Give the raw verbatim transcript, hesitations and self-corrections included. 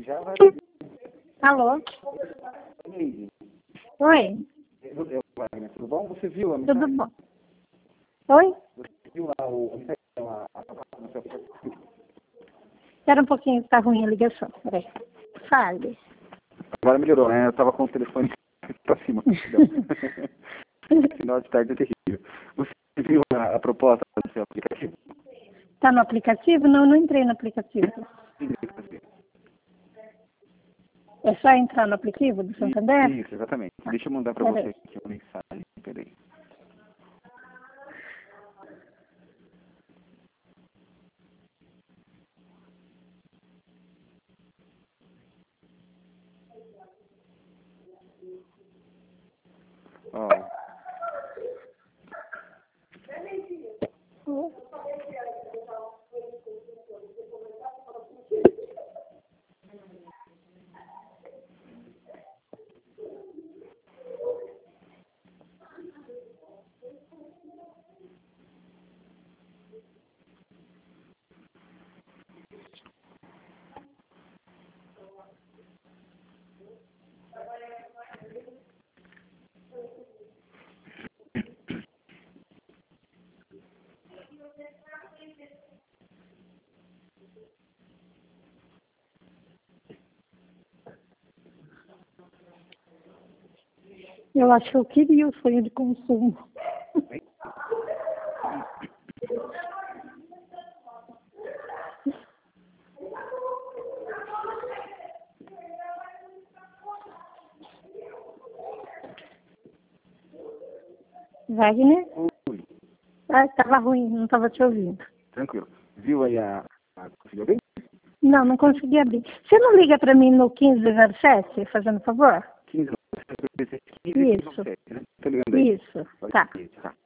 Já vai. Alô? Neide, Oi? eu- eu- Wagner, tudo bom? Você viu a Tudo mensagem? bom? Oi? Você viu lá o, a mensagem, a, a, a, no seu aplicativo? Espera um pouquinho, está ruim a ligação. Peraí. Fale. Agora melhorou, né? Eu tava com o telefone pra cima. Final de tarde é terrível. Você viu a, a proposta do seu aplicativo? Está no aplicativo? Não, não entrei no aplicativo. É só entrar no aplicativo do Santander? Isso, exatamente. Deixa eu mandar pra Peraí. você aqui uma mensagem. Peraí. Ó. Eu acho que eu queria o sonho de consumo. Wagner? Oi. Ah, estava ruim, não estava te ouvindo. Tranquilo. Viu aí a... a conseguiu abrir? Não, não consegui abrir. Você não liga para mim no quinze zero sete, fazendo favor? quinze, quinze, Isso. sete, né? Tô ligando aí. Isso, tá. Tá.